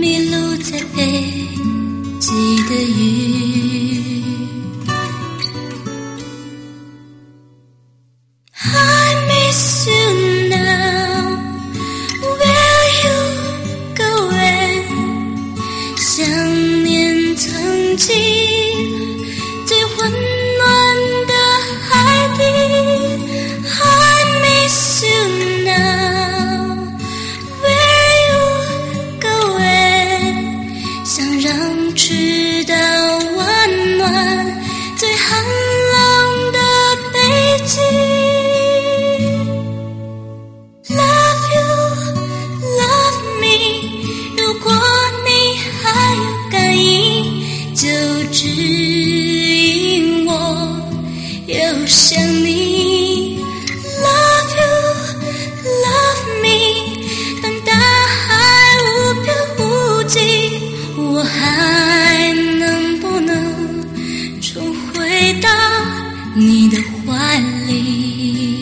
迷路在北极的雨。I miss you now, where you going？ 想念曾经最温暖的海底。I miss you now, where you going？ 想让赤道温暖最寒冷的北极。Love you, love me， 如果你还有感应，就指引我又想你。Love you, love me， 当大海无边无际，我还能不能重回到你的怀里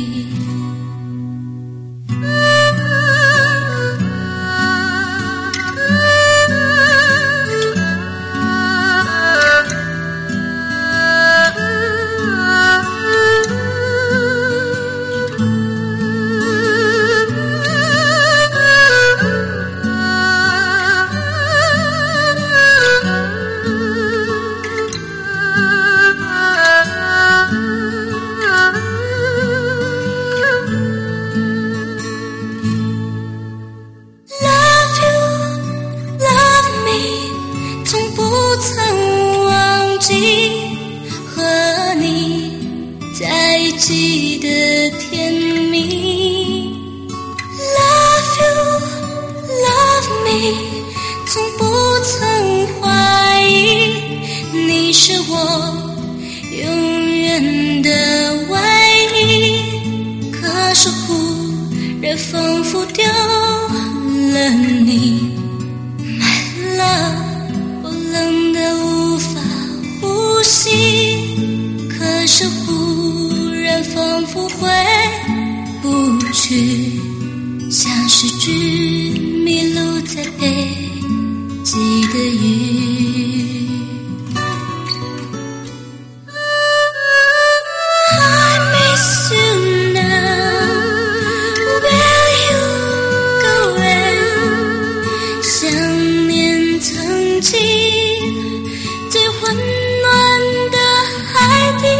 记得甜蜜。 Love you, love me， 从不曾怀疑你是我永远的唯一。可是忽然仿佛丢了你 My love， 我冷得无法呼吸。可是忽然仿佛回不去，像是只迷路在北极的鱼。I miss you now, where you going？ 想念曾经最温暖的海底。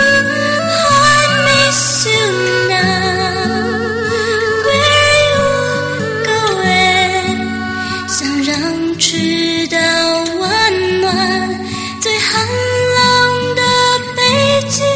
赤道温暖最寒冷的北极。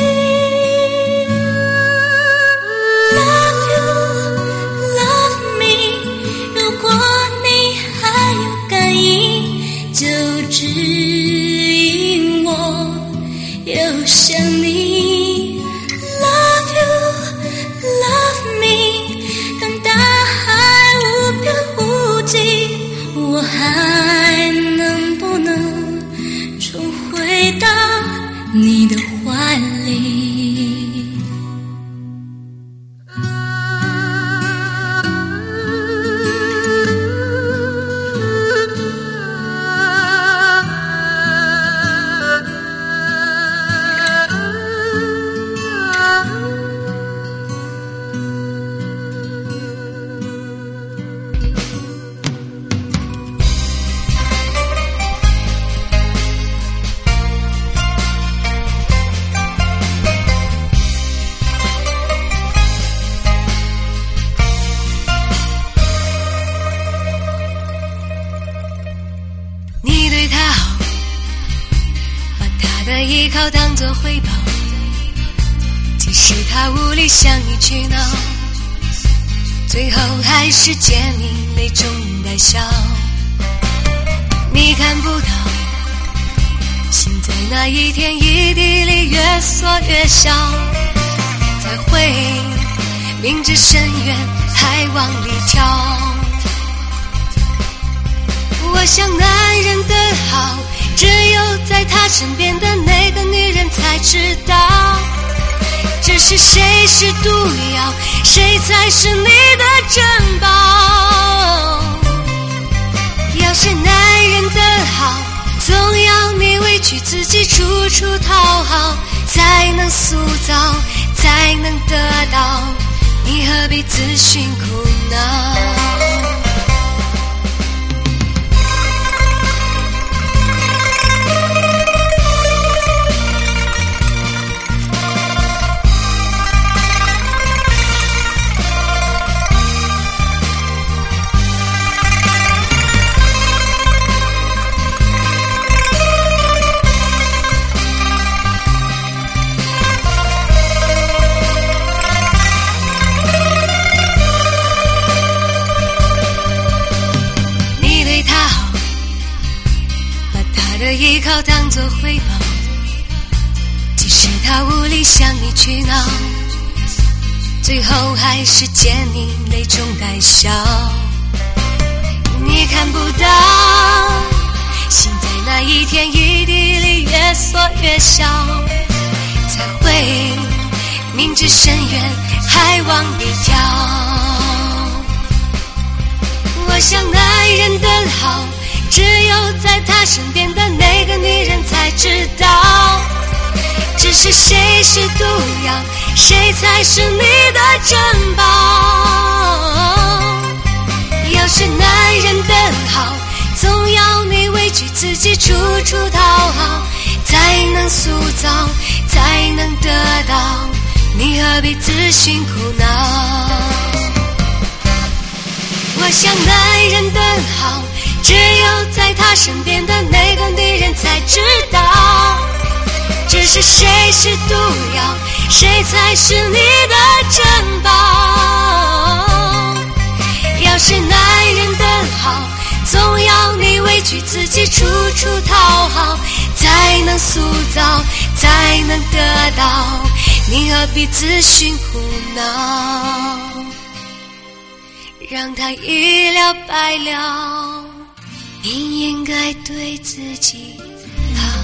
Love you, love me， 如果你还有感应，就指引我又想你。 Love you, love me， 当大海无边无际，我还能不能重回到你的怀里？依靠当作回报，即使他无力向你取闹，最后还是见你泪中带笑。你看不到心在那一天一地里越缩越小，才会明知深渊还往里跳。我想男人的好，只有在他身边的那个女人才知道，只是谁是毒药，谁才是你的珍宝。要是男好，总要你委屈自己处处讨好，才能塑造，才能得到，你何必自寻苦恼？依靠当作回报，即使他无力向你取闹，最后还是见你泪中带笑。你看不到，心在那一天一地里越缩越小，才会明知深渊还往里跳。我想男人的好，只有在他身边的那个女人才知道，只是谁是毒药，谁才是你的珍宝。要是男人的好，总要你委屈自己处处讨好，才能塑造，才能得到，你何必自寻苦恼？我想男人的好，只有在他身边的那个女人才知道，只是谁是毒药，谁才是你的珍宝。要是男人的好，总要你委屈自己处处讨好，才能塑造，才能得到，你何必自寻苦恼？让他一了百了，你应该对自己好。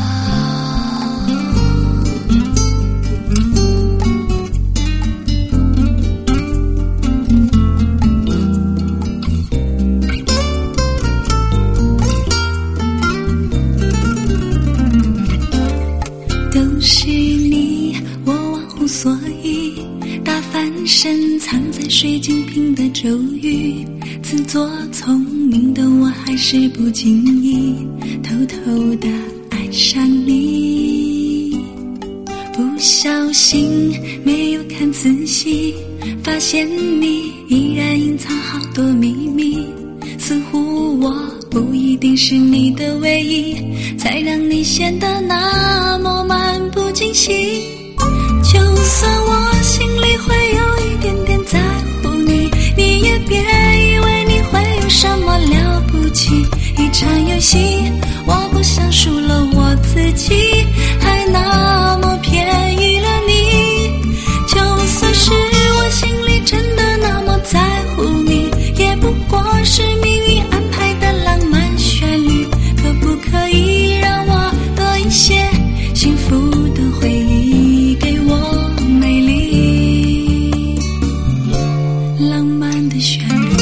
都是你，我忘乎所以，大翻身藏在水晶瓶的咒语，自作聪明的我还是不经意偷偷地爱上你，不小心没有看仔细，发现你依然隐藏好多秘密，似乎我不一定是你的唯一，才让你显得那么漫不经心。就算我心里会有一点点在乎你，你也别以为你会有什么了不起。一场游戏，我不想输了我自己，还那么便宜了你。就算是我心里真的那么在乎你，也不过是命运安排的浪漫旋律。可不可以让我多一些幸福的回忆，给我美丽浪漫的旋律。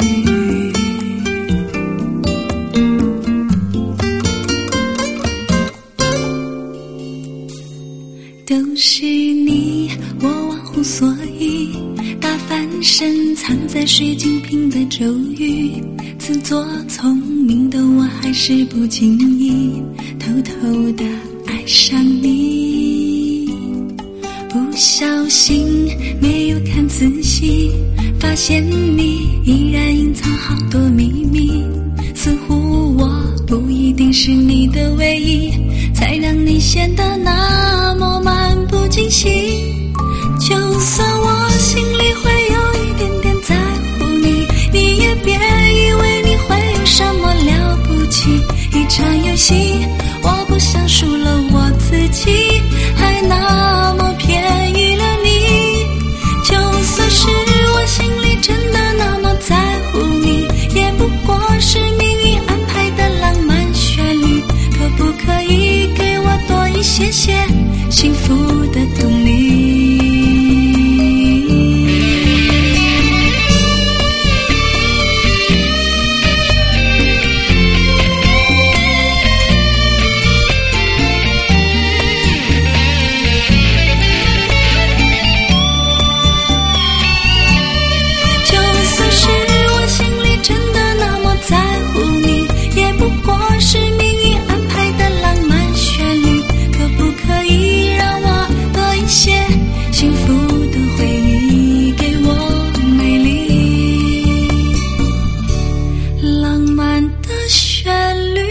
都是你，我忘乎所以，大翻身藏在水晶瓶的咒语，自作聪明的我还是不经意偷偷地爱上你，不小心没有看仔细，发现你依然隐藏好多秘密，似乎我不一定是你的唯一，才让你显得那么漫不经心。就算我心里会有一点点在乎你，你也别以为你会有什么了不起。一场游戏，我不想输了我自己，还那么便宜了你。就算是我心里真的那么在乎你，也不过是命运安排的浪漫旋律。可不可以给我多一些些幸福的动力？ 的旋律。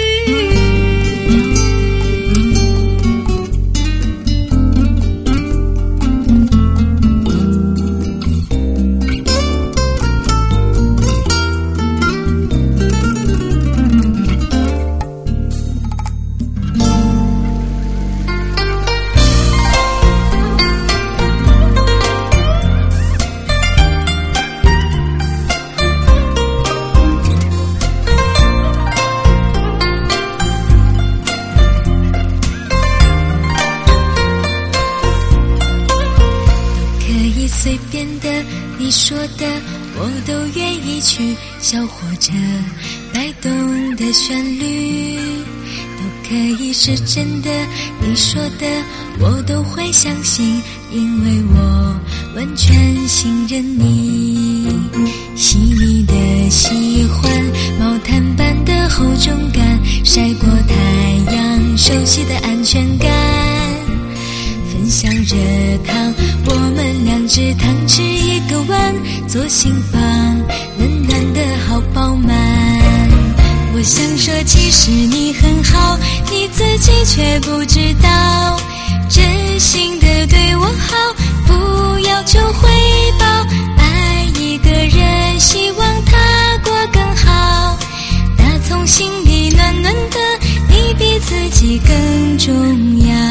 随便的，你说的，我都愿意去，小火车摆动的旋律，都可以是真的，你说的，我都会相信，因为我完全信任你。细腻的喜欢，毛毯般的厚重感，晒过太阳，熟悉的安全感，分享热汤，我们两只汤匙一个碗，做心房，暖暖的好饱满。我想说其实你很好，你自己却不知道，真心的对我好，不要求回报，爱一个人，希望他过更好，打从心里暖暖的，你比自己更重要。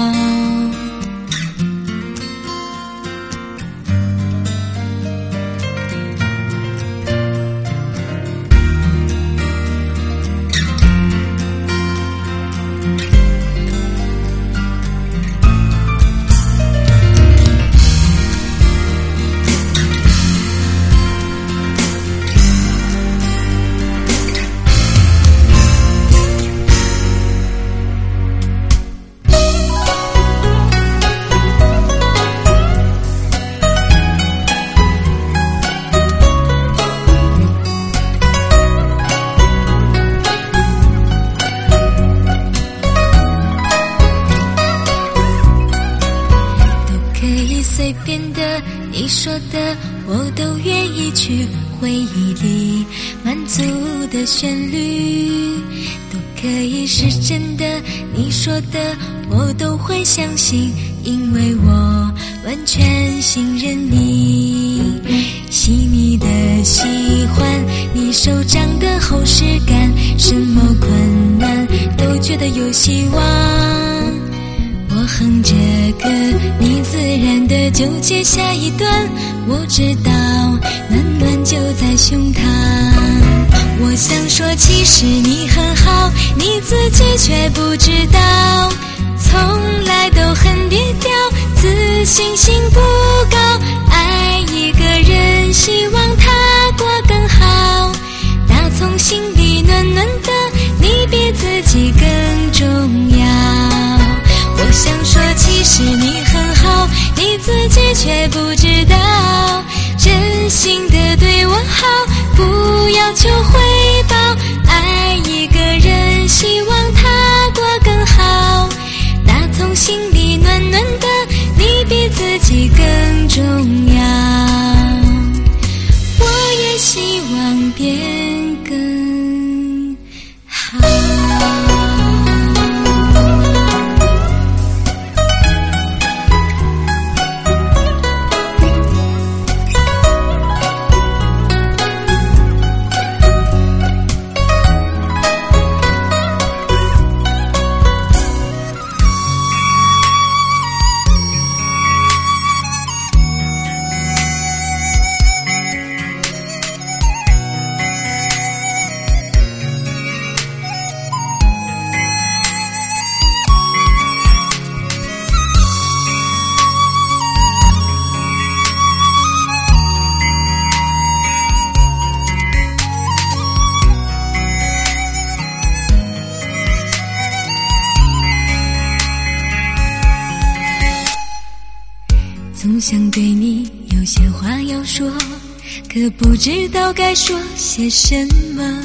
随便的，你说的，我都愿意去，回忆里满足的旋律，都可以是真的，你说的，我都会相信，因为我完全信任你。细腻的喜欢，你手掌的厚实感，什么困难都觉得有希望。我哼着歌，你自然的就接下一段，我知道暖暖就在胸膛。我想说其实你很好，你自己却不知道，从来都很低调，自信心不高，爱一个人，希望他过更好，打从心底暖暖的，你比自己更重要。我想说其实你很好，你自己却不知道，真心的对我好，不要求回报，爱一个人，希望他过更好，打从心底暖暖的，你比自己更重要。我也希望变更好。总想对你有些话要说，可不知道该说些什么。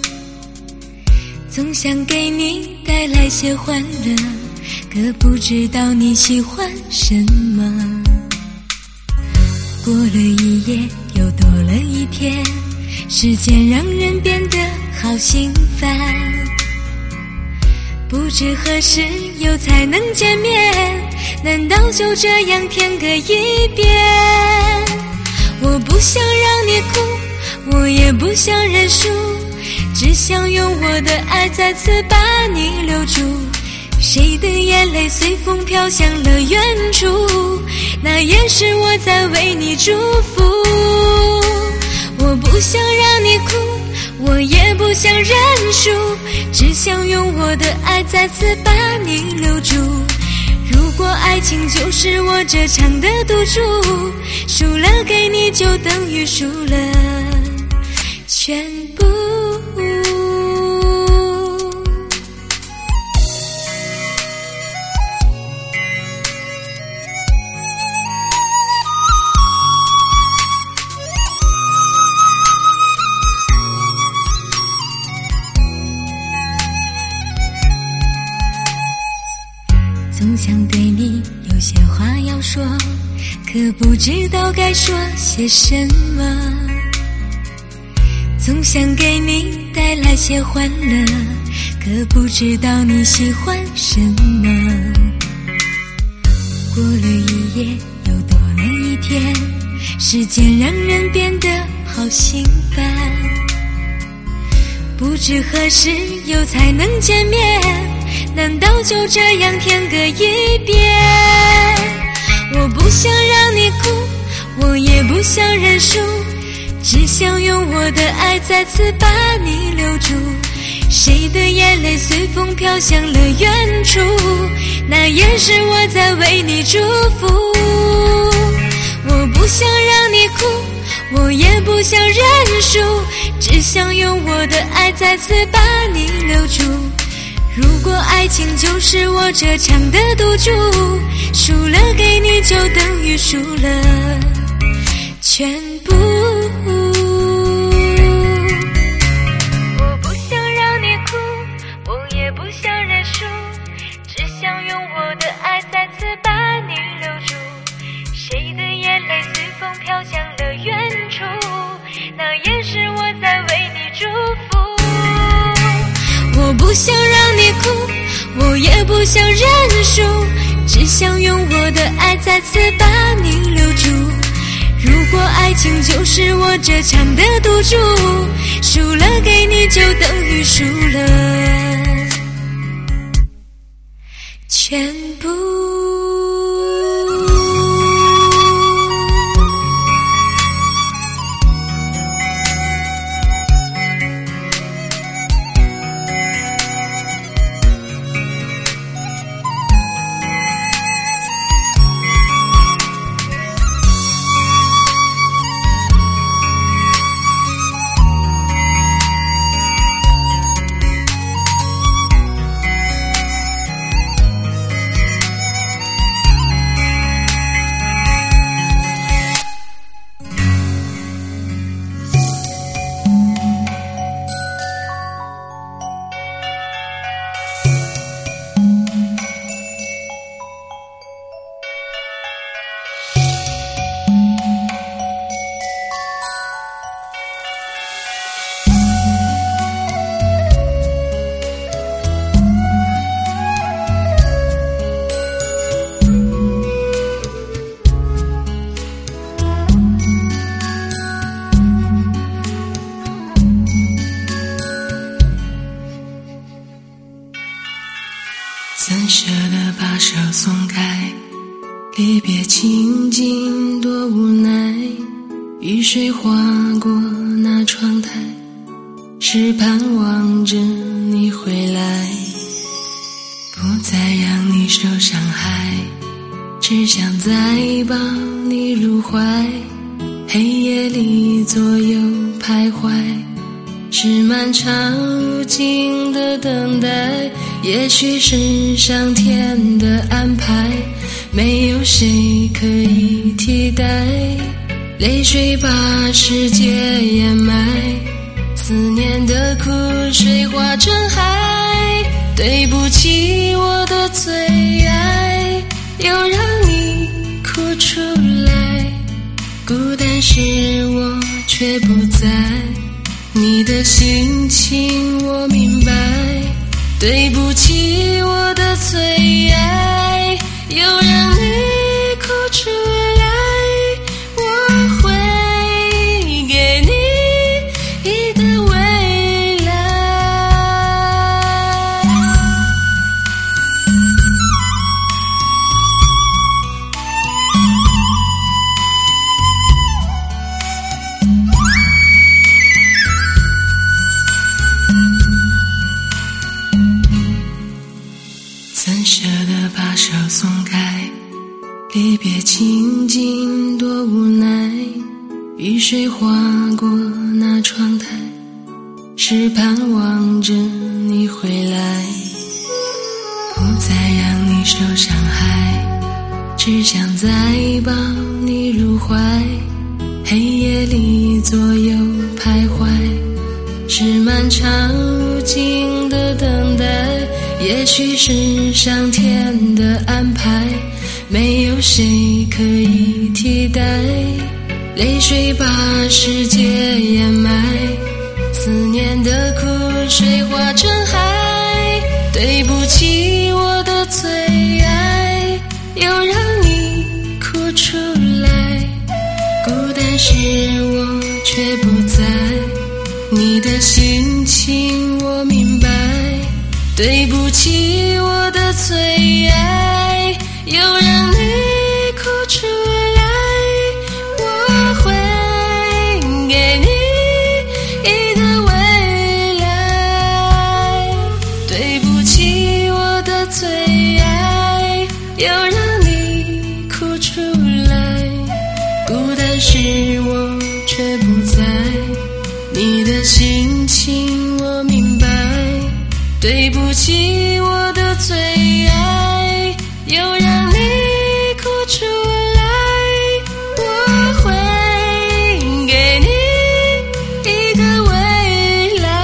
总想给你带来些欢乐，可不知道你喜欢什么。过了一夜又多了一天，时间让人变得好好心烦，不知何时又才能见面，难道就这样天各一边？我不想让你哭，我也不想认输，只想用我的爱再次把你留住。谁的眼泪随风飘向了远处，那也是我在为你祝福。我不想让你哭，我也不想认输，只想用我的爱再次把你留住。如果爱情就是我这场的赌注，输了给你就等于输了全部。总想对你有些话要说，可不知道该说些什么。总想给你带来些欢乐，可不知道你喜欢什么。过了一夜又多了一天，时间让人变得好心烦，不知何时又才能见面，难道就这样天各一边？我不想让你哭，我也不想认输，只想用我的爱再次把你留住。谁的眼泪随风飘向了远处，那也是我在为你祝福。我不想让你哭，我也不想认输，只想用我的爱再次把你留住。如果爱情就是我这场的赌注，输了给你就等于输了全部。我不想让你哭，我也不想认输，只想用我的爱再次把你留住。谁的眼泪随风飘向了远处，那也是我在为你祝福。我不想让你哭，我也不想认输，只想用我的爱再次把你留住。如果爱情就是我这场的赌注，输了给你就等于输了全部。 怎舍得把手松开，离别情景多无奈，雨水划过那窗台，是盼望着你回来，不再让你受伤害，只想再抱你入怀，黑夜里左右徘徊，是漫长无尽的等待，也许是上天的安排，没有谁可以替代，泪水把世界掩埋，思念的苦水化成海，对不起我的最爱，又让你哭出来，孤单时我却不在，你的心情对不起我的最爱，又让你哭出来，我会给你一个未来。曾舍得把手松开，离别情景多无奈，雨水划过那窗台，是盼望着你回来，不再让你受伤害，只想再抱你入怀，黑夜里左右徘徊，是漫长无尽的等待，也许是上天的安排，没有谁可以替代，泪水把世界掩埋，思念的苦水化成海，对不起我的最爱，又让你哭出来，孤单时我却不在，你的心情我明白，对不起我的最爱，又让你哭出来，我会给你一个未来，对不起我的最爱，又让你哭出来，孤单时我却不在，你的心情我明白，对不起我的最爱，又让你哭出来，我会给你一个未来。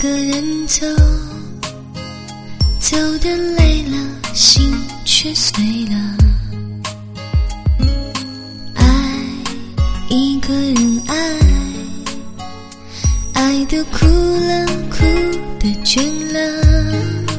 个人走，走得累了，心却碎了。爱一个人爱，爱得哭了，哭得倦了。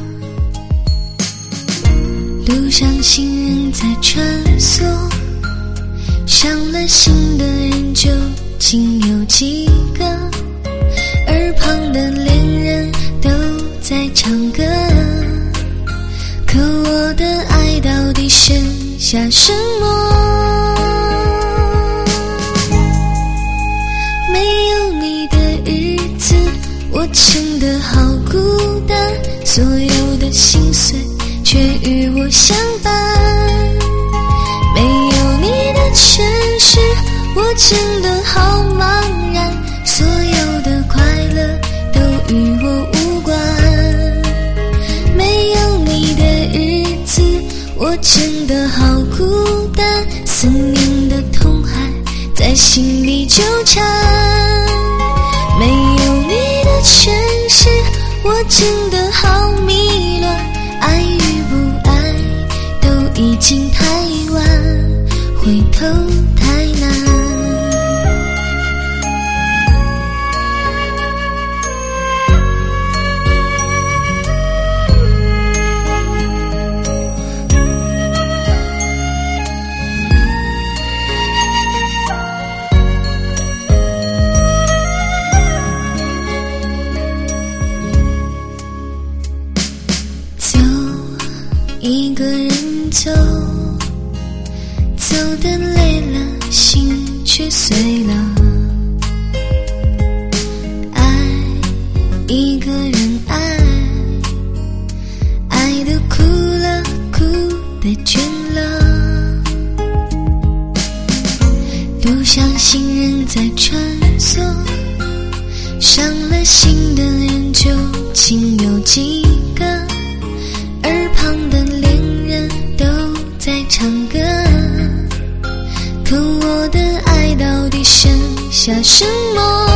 路上行人在穿梭，伤了心的人究竟有几个？耳旁的恋人都在唱歌，可我的爱到底剩下什么？没有你的日子，我真的好孤单，所有的心碎却与我相伴。没有你的城市，我真的好茫然，所有的快乐都与我无关。没有你的日子，我真的好孤单，思念的痛海在心里纠缠。没有你的城市，我真的好迷乱，爱与不爱都已经太晚，回头太难。一个人走，走得累了，心却碎了。爱一个人爱，爱得哭了，哭得倦了。路上行人在穿梭，伤了心的人究竟有几个？耳旁的恋人都在唱歌，可我的爱到底剩下什么？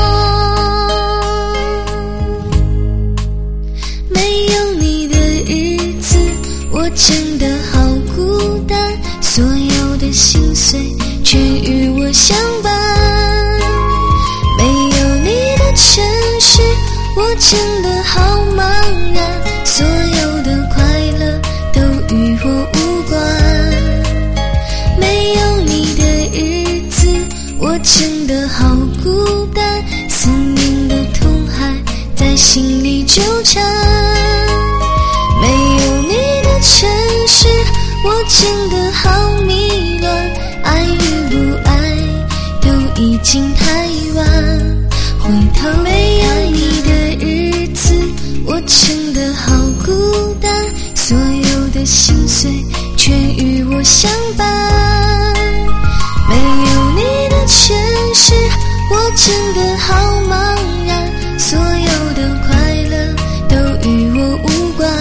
没有你的日子，我真的好孤单，所有的心碎却与我相伴。没有你的城市，我真的好茫然，所有的快乐都与我无关。没有你的日子，我真的好孤单，思念的痛海在心里纠缠。没有你的城市，我真的好迷乱，爱与不爱都已经太晚，回头没有你的日子，我真的好孤单，所有的心碎却与我相伴。没有你的城市，我真的好茫然，所有的快乐都与我无关。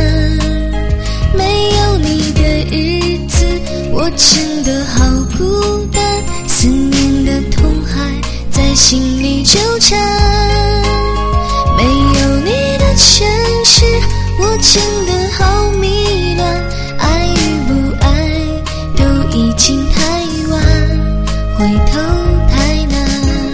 没有你的日子，我真的好孤单，思念的痛海在心里纠缠。没有你的城市，我真的好迷乱，爱与不爱都已经太晚，回头太难。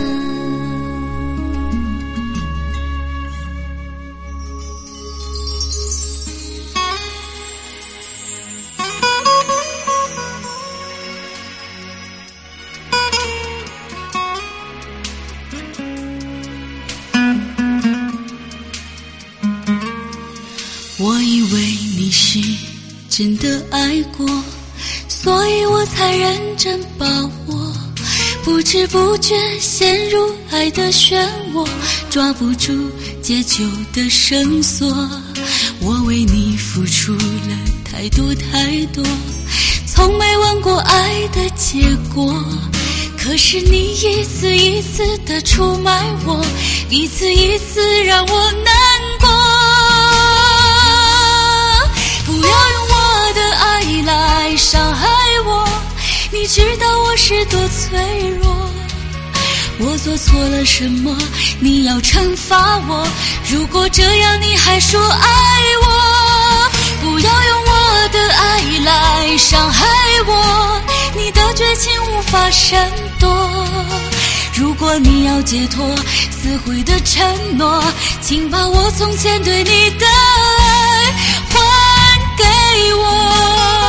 我以为你是真的爱过，所以我才认真把握，不知不觉陷入爱的漩涡，抓不住解救的绳索。我为你付出了太多太多，从没问过爱的结果，可是你一次一次地出卖我，一次一次让我难过。不要用我的爱来伤害我，你知道我是多脆弱，我做错了什么？你要惩罚我？如果这样你还说爱我，不要用我的爱来伤害我，你的绝情无法闪躲。如果你要解脱撕毁的承诺，请把我从前对你的爱还给我。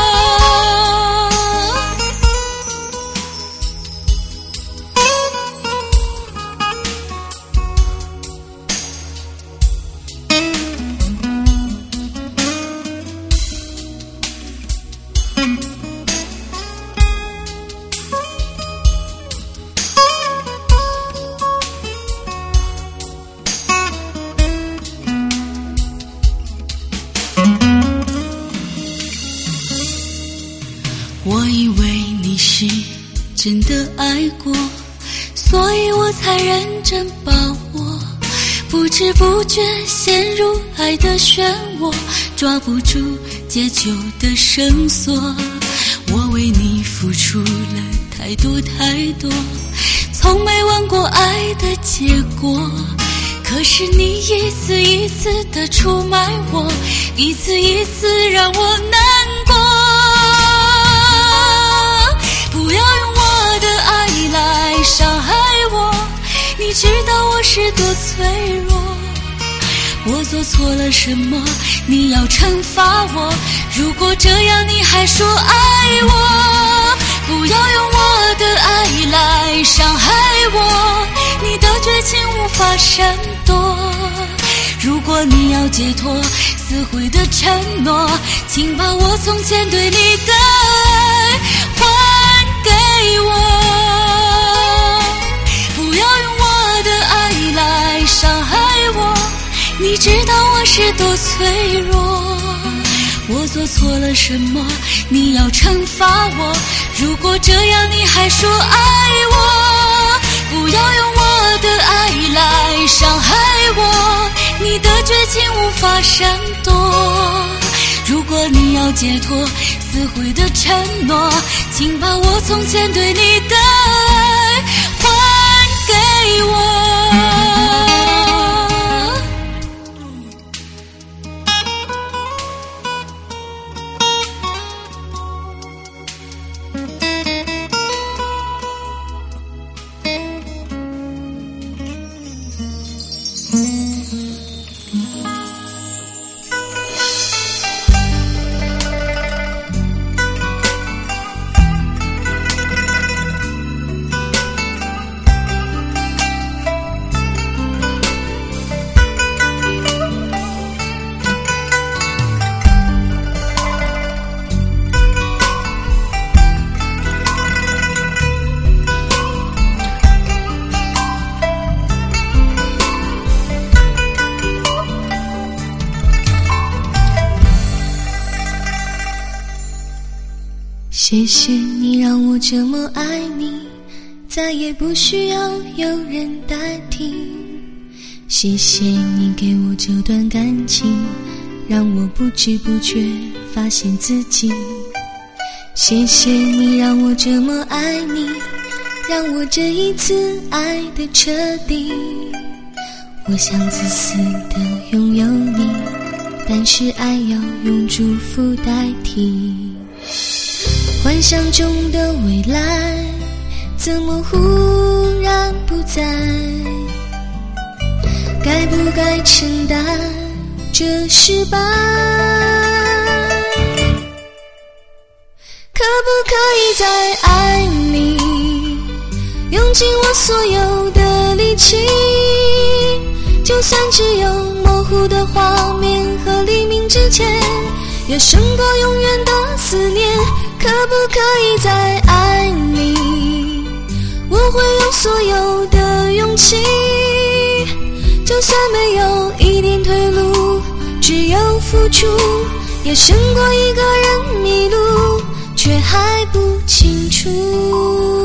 我以为你是真的爱过，所以我才认真把握，不知不觉陷入爱的漩涡，抓不住解救的绳索。我为你付出了太多太多，从没问过爱的结果，可是你一次一次地出卖我，一次一次让我难过。不要用我的爱来伤害我，你知道我是多脆弱。我做错了什么？你要惩罚我？如果这样你还说爱我，不要用我的爱来伤害我，你的绝情无法闪躲。如果你要解脱撕毁的承诺，请把我从前对你的爱还给我。不要用我的爱来伤害我，你知道我是多脆弱。我做错了什么？你要惩罚我？如果这样你还说爱我，不要用我的爱来伤害我，你的绝情无法闪躲。如果你要解脱撕毁的承诺，请把我从前对你的爱还给我。 谢谢你让我这么爱你，再也不需要有人代替。谢谢你给我这段感情，让我不知不觉发现自己。谢谢你让我这么爱你，让我这一次爱的彻底。我想自私的拥有你，但是爱要用祝福代替。幻想中的未来怎么忽然不在？该不该承担这失败？可不可以再爱你，用尽我所有的力气，就算只有模糊的画面和黎明之前，也胜过永远的思念。可不可以再爱你，我会用所有的勇气，就算没有一点退路，只有付出，也胜过一个人迷路，却还不清楚。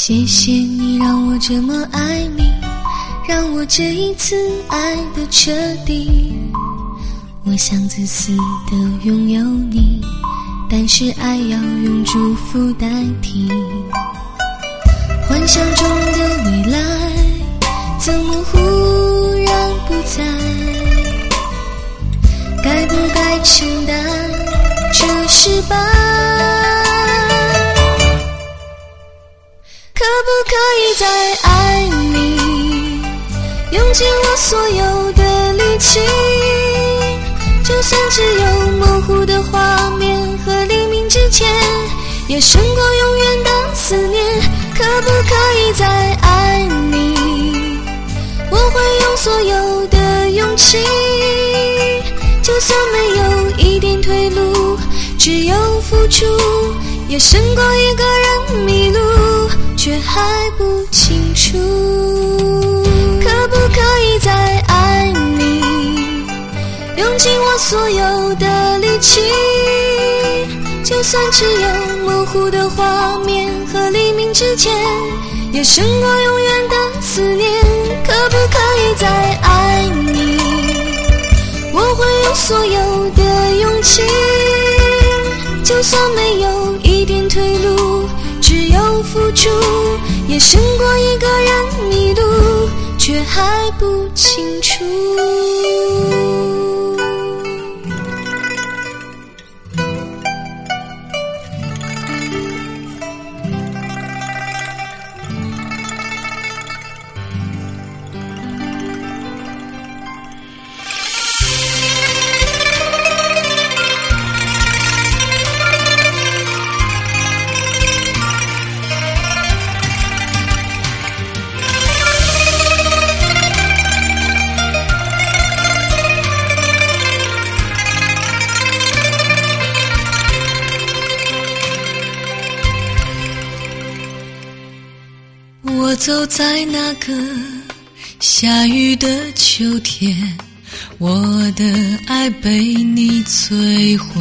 谢谢你让我这么爱你，让我这一次爱得彻底。我想自私地拥有你，但是爱要用祝福代替。幻想中的未来怎么忽然不在？该不该承担这失败？可不可以再爱你，用尽我所有的力气，就算只有模糊的画面和黎明之前，也胜过永远的思念。可不可以再爱你，我会用所有的勇气，就算没有一点退路，只有付出，也胜过一个人迷路却还不清楚。可不可以再爱你，用尽我所有的力气，就算只有模糊的画面和黎明之前，也胜过永远的思念。可不可以再爱你，我会用所有的勇气，就算没有一点退路，只有付出，也胜过一个人迷路却还不清楚。 我走在那个下雨的秋天，我的爱被你摧毁，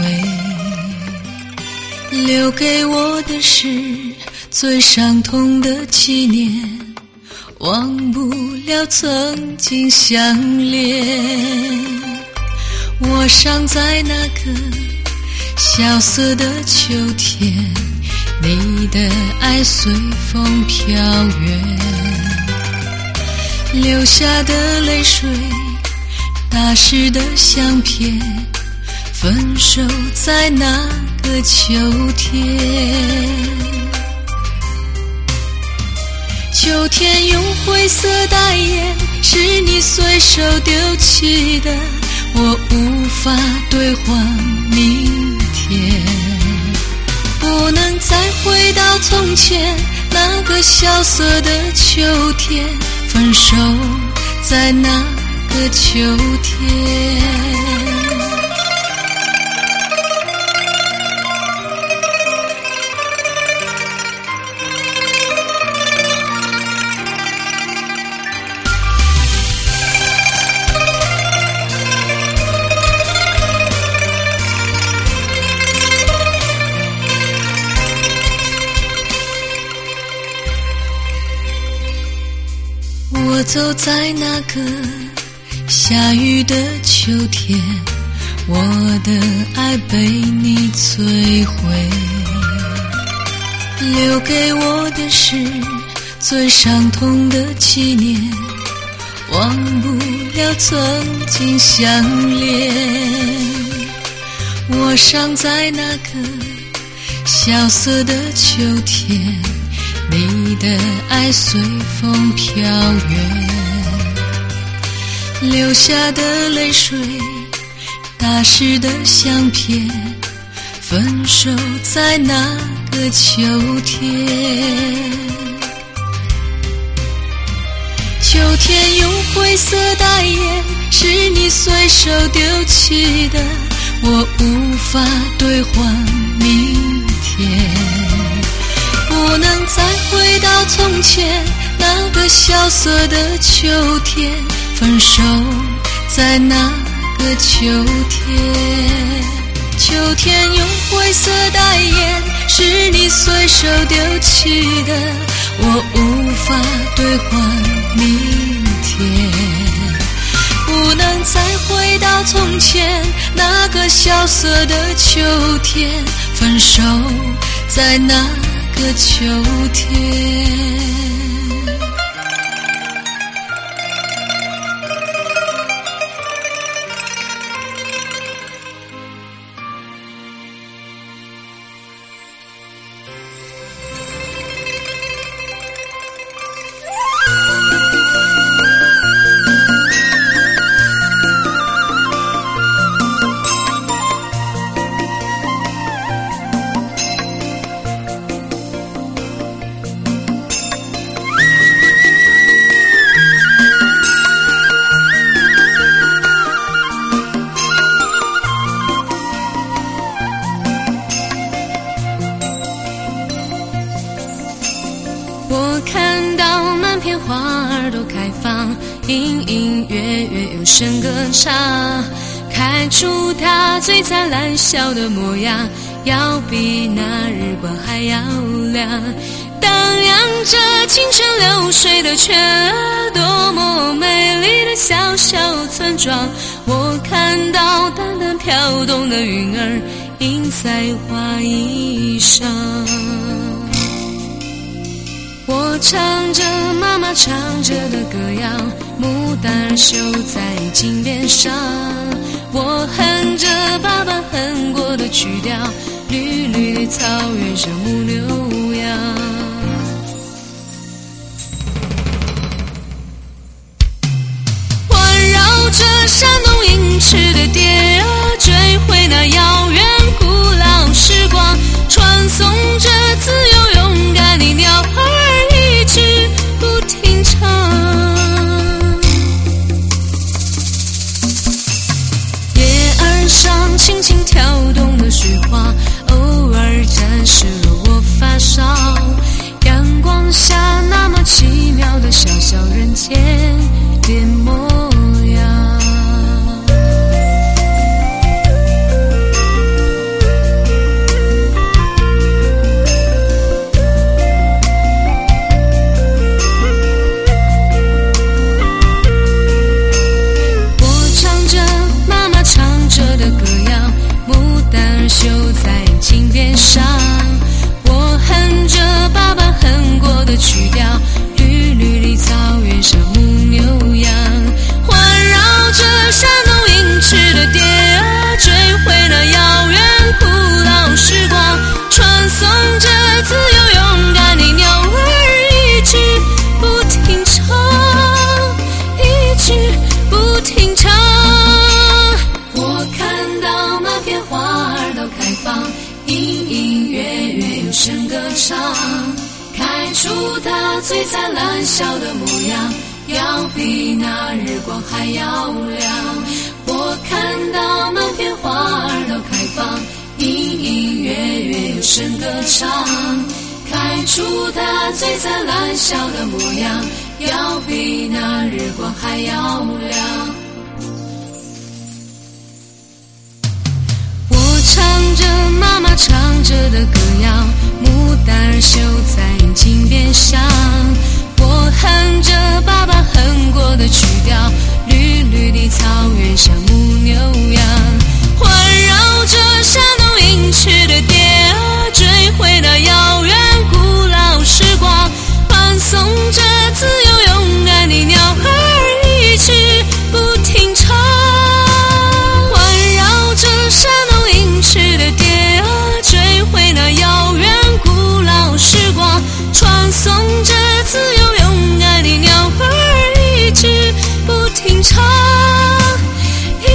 留给我的是最伤痛的纪念，忘不了曾经相恋。我尚在那个萧瑟的秋天，你的爱随风飘远，流下的泪水，打湿的相片，分手在那个秋天。秋天用灰色代言，是你随手丢弃的，我无法兑换明天。不能再回到从前那个萧瑟的秋天，分手在那个秋天。我走在那个下雨的秋天，我的爱被你摧毁，留给我的是最伤痛的纪念，忘不了曾经相恋。我尚在那个萧瑟的秋天，你的爱随风飘远，流下的泪水，打湿的相片，分手在那个秋天。秋天用灰色代言，是你随手丢弃的，我无法兑换明天。不能再回到从前那个萧瑟的秋天，分手在那个秋天。秋天用灰色代言，是你随手丢弃的， 我无法兑换明天，不能再回到从前那个萧瑟的秋天，分手在那个秋天。 我看到满片花儿都开放，隐隐约约有声歌唱，开出它最灿烂笑的模样，要比那日光还要亮。荡漾着清晨流水的泉儿，多么美丽的小小村庄。我看到淡淡飘动的云儿，映在花衣上。我唱着妈妈唱着的歌谣，牡丹绣在襟边上。我哼着爸爸哼过的曲调，绿绿的草原上牧牛羊。环绕着山东银池的蝶儿，追回那遥远古老时光，传颂着自由勇敢的鸟儿，一直不停唱。叶儿上轻轻跳动的水花，偶尔沾湿了我发梢。阳光下那么奇妙的小小人间的模样。绣在襟边上，我哼着爸爸哼过的曲调，绿绿的草原上牧牛羊。环绕着山东银池的蝶儿，追回那遥远古老时光，传颂着自由勇敢的鸟儿，一直不停唱，一直不停唱。我看到满片花儿都开放，隐隐约约有声歌唱，开出它最灿烂笑的模样，要比那日光还要亮。我看到满片花儿都开放，隐隐约约有声歌唱，开出它最灿烂笑的模样，要比那日光还要亮。唱着妈妈唱着的歌谣，牡丹绣在襟边上。我哼着爸爸哼过的曲调，绿绿的草原上牧牛羊。环绕着山东银池的蝶儿，追回那遥远古老时光，传颂着自由勇敢的鸟儿，一直不停唱。环绕着山东银池的蝶儿，追回那遥远古老时光，传颂着自由勇敢的鸟儿，一直不停唱，一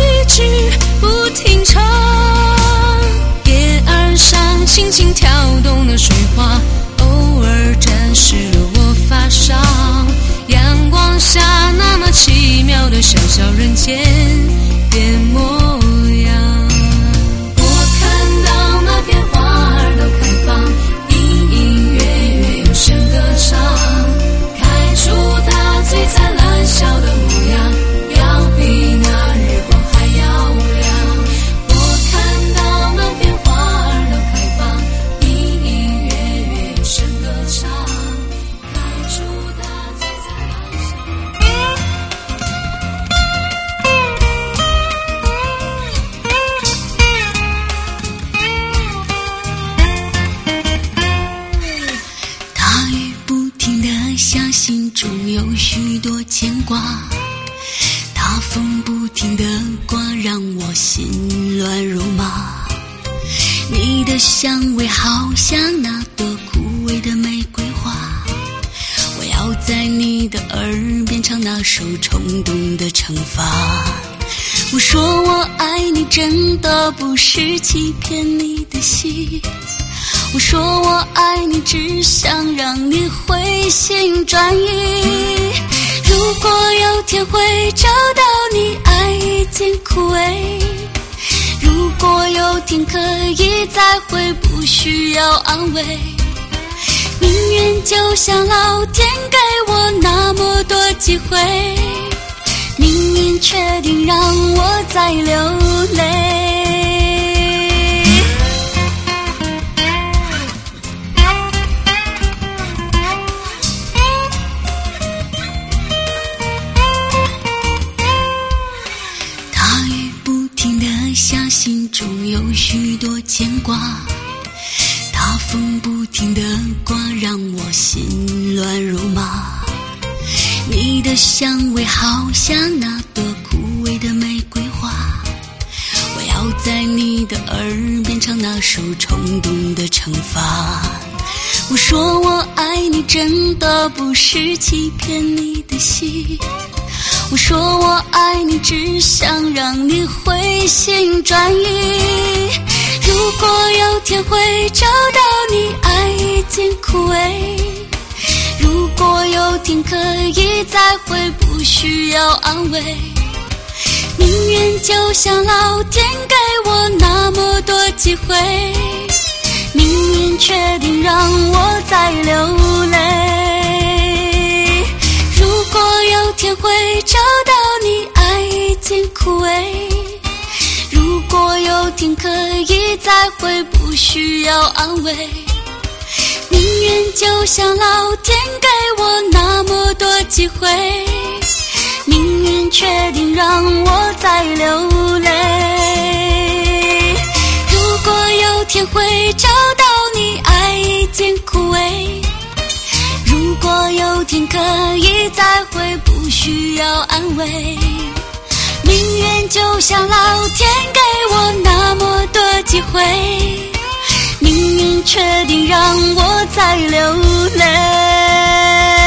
我心乱如麻。你的香味好像那朵枯萎的玫瑰花，我要在你的耳边唱那首冲动的惩罚。我说我爱你真的不是欺骗你的心，我说我爱你只想让你回心转意。如果有天会找到你，爱已经枯萎，如果有天可以再会，不需要安慰，命运就像老天给我那么多机会，命运确定让我再流泪。大雨不停地下，心中有许多牵挂，大风不停地刮，让我心乱如麻。你的香味好像那朵枯萎的玫瑰花，我要在你的耳边唱那首冲动的惩罚。我说我爱你真的不是欺骗你的心，我说我爱你只想让你回心转意。如果有天会找到你，爱已经枯萎，如果有天可以再会，不需要安慰，命运就像老天给我那么多机会，命运确定让我再流泪。如果有天会找到你，爱已经枯萎，如果有天可以再会，不需要安慰，命运就像老天给我那么多机会，命运确定让我再流泪。如果有天会找到你，爱已经枯萎，如果有天可以再会，不需要安慰，命运就像老天给我那么多机会，命运确定让我再流泪。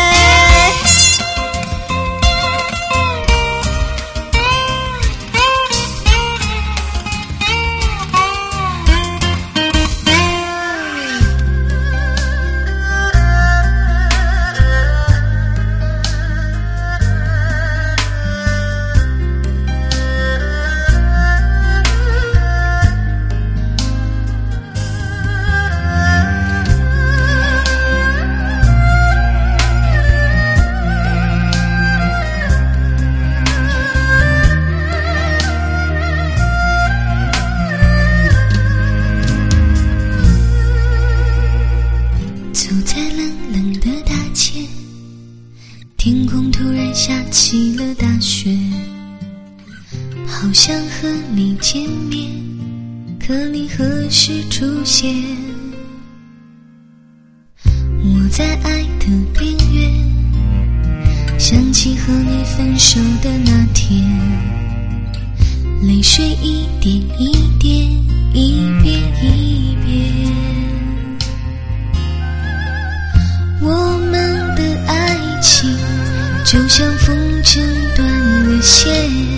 天空突然下起了大雪，好想和你见面，可你何时出现？我在爱的边缘，想起和你分手的那天，泪水一点一点，一遍一遍。我们的爱情就像风筝断了线，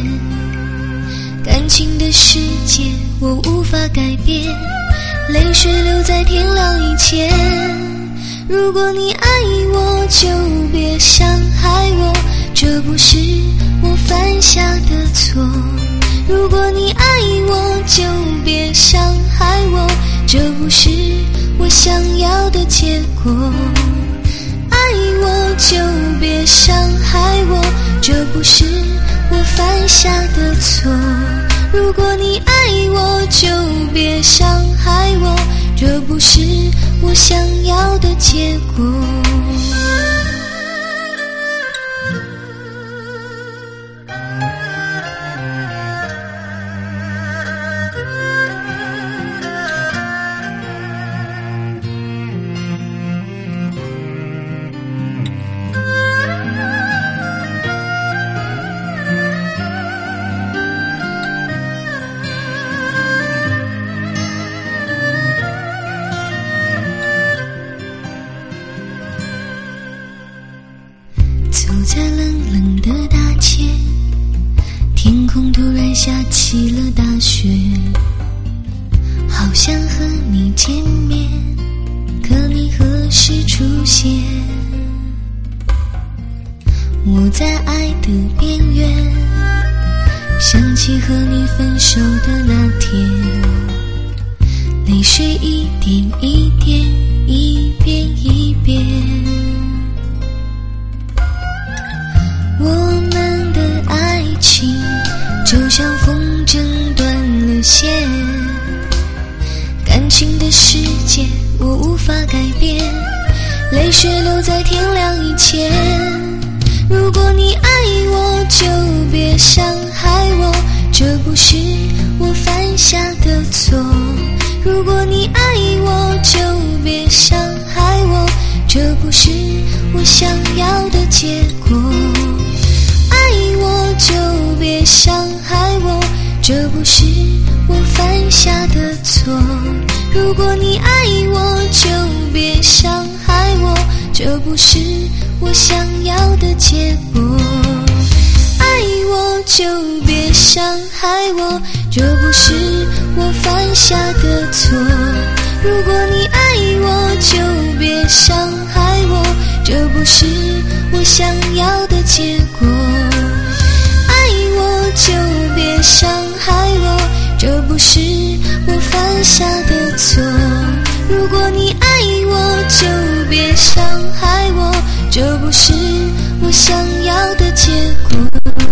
感情的世界我无法改变，泪水流在天亮以前。如果你爱我就别伤害我，这不是我犯下的错。如果你爱我就别伤害我，这不是我想要的结果。爱我就别伤害我，这不是我犯下的错。如果你爱我就别伤害我，这不是我想要的结果。 下起了大雪，好想和你见面，可你何时出现？我在爱的边缘，想起和你分手的那天，泪水一点一点，一遍一遍。我们的爱情就像风筝断了线，感情的世界我无法改变，泪水流在天亮以前。如果你爱我就别伤害我，这不是我犯下的错。如果你爱我就别伤害我，这不是我想要的结果。爱我就别伤害我，这不是我犯下的错。如果你爱我就别伤害我，这不是我想要的结果。爱我就别伤害我，这不是我犯下的错。如果你爱我就别伤害我，这不是我想要的结果。爱我就别伤害我，这不是我犯下的错。如果你爱我就别伤害我，这不是我想要的结果。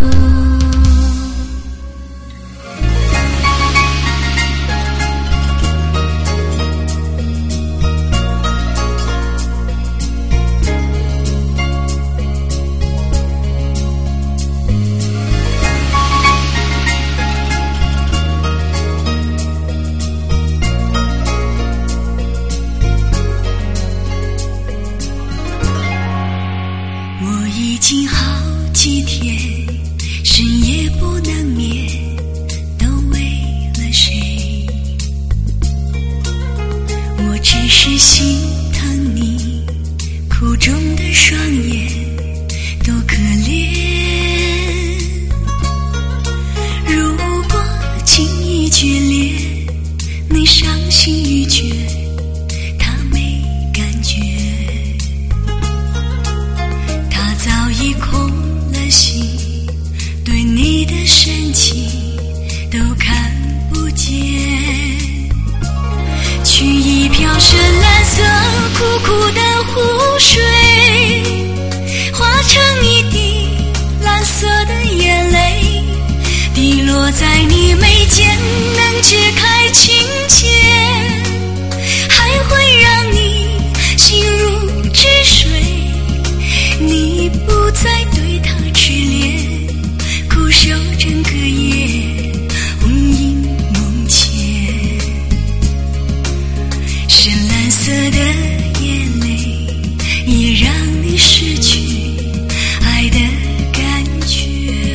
已经好几天，深夜不能眠，都为了谁？我只是心疼你苦中的双眼，多可怜。如果轻易决裂，你伤心欲绝，他没感觉。早已空了心，对你的深情都看不见。取一瓢深蓝色苦苦的湖水，化成一滴蓝色的眼泪，滴落在你眉间，能解开情结，还会让你心如止水。你不再对他痴恋，苦守整个夜，魂萦梦牵。深蓝色的眼泪，也让你失去爱的感觉。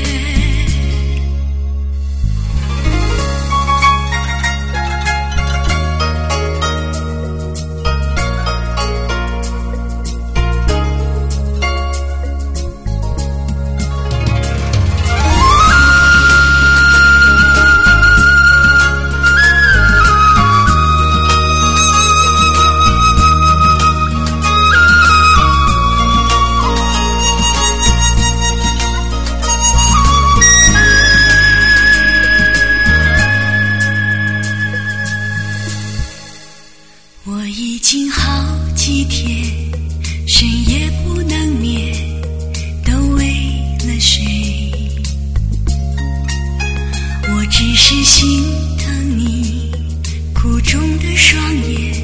我已经好几天，深夜不能眠，都为了谁？我只是心疼你苦中的双眼，